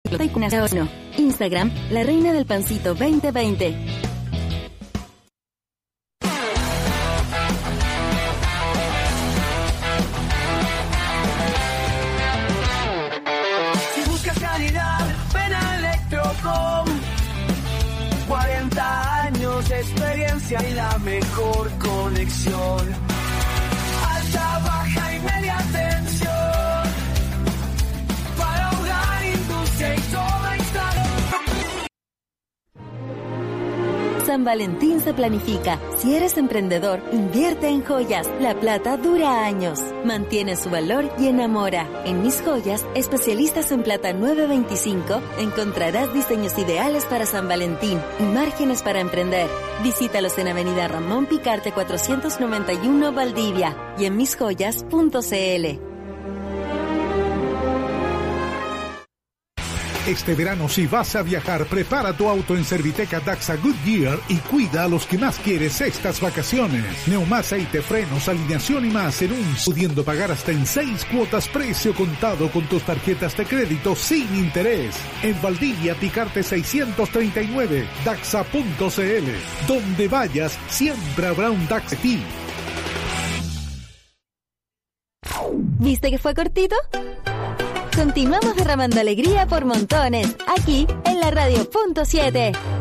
Instagram, La Reina del Pancito 2020. Si buscas calidad, ven a Electrocom. 40 años de experiencia y la mejor conexión. Alta, baja y media tensión. Para hogar, industria y toda instalación. San Valentín se planifica. Si eres emprendedor, invierte en joyas. La plata dura años. Mantiene su valor y enamora. En Mis Joyas, especialistas en plata 925, encontrarás diseños ideales para San Valentín y márgenes para emprender. Visítalos en Avenida Ramón Picarte 491 Valdivia y en misjoyas.cl. Este verano, si vas a viajar, prepara tu auto en Serviteca Daxa Goodyear y cuida a los que más quieres estas vacaciones. Neuma, aceite, frenos, alineación y más en pudiendo pagar hasta en 6 cuotas precio contado con tus tarjetas de crédito sin interés. En Valdivia, Picarte 639, Daxa.cl. Donde vayas, siempre habrá un Daxa de ti. ¿Viste que fue cortito? Continuamos derramando alegría por montones, aquí en la Radio.7.